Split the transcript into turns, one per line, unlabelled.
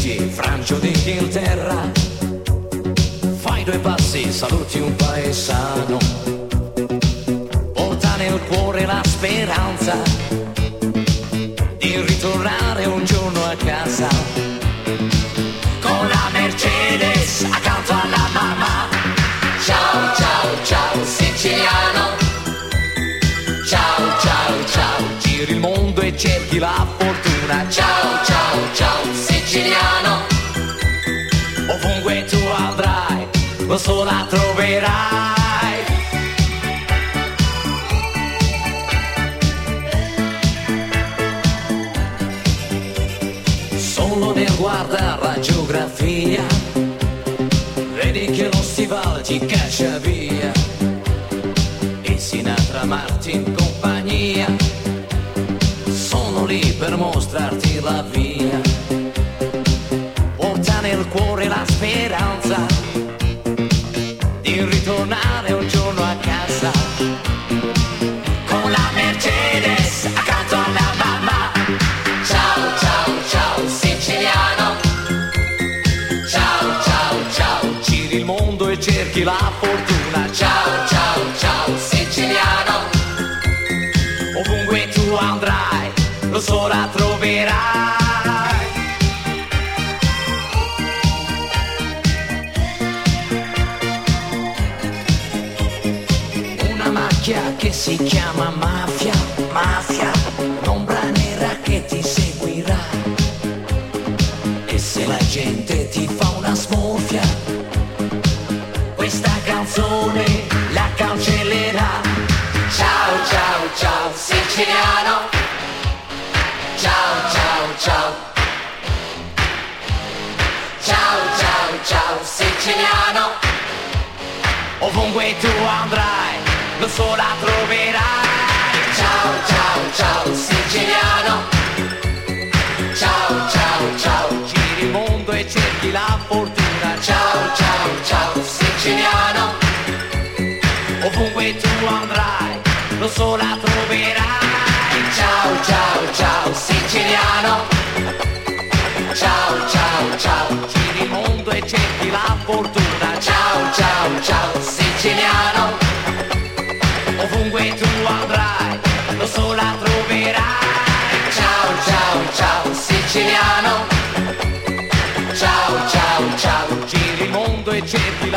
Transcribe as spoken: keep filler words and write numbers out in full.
dici Francia d'Inghilterra, fai due passi, saluti un paesano, porta nel cuore la speranza di ritornare un giorno a casa con la Mercedes accanto alla mamma. Ciao ciao ciao siciliano, ciao ciao ciao, giri il mondo e cerchi la fortuna. Ciao ciao ciao siciliano, ovunque tu andrai lo so la troverai. Solo nel guardare la geografia vedi che lo stivale ti caccia via e Sinatra, Martin, compagnia sono lì per mostrarti la via. Porta nel cuore la speranza di ritornare un giorno a casa con la Mercedes accanto alla mamma. Ciao ciao ciao siciliano, ciao ciao ciao, giri il mondo e cerchi la fortuna. Ciao ciao ciao siciliano, ovunque tu andrai lo so la troverai. Che si chiama mafia, mafia, un'ombra nera che ti seguirà e se la gente ti fa una smorfia questa canzone la cancellerà. Ciao ciao ciao siciliano, ciao ciao ciao, ciao ciao ciao siciliano, ovunque tu andrai lo so la troverai. Ciao ciao ciao siciliano, ciao ciao ciao, giri il mondo e cerchi la fortuna. Ciao ciao ciao siciliano, ovunque tu andrai lo so la troverai. Ciao ciao ciao siciliano, ciao ciao ciao, giri il mondo e cerchi la fortuna. Ciao ciao ciao siciliano, ovunque tu andrai lo so la troverai. Ciao ciao ciao siciliano, ciao ciao ciao, giri il mondo e cerchi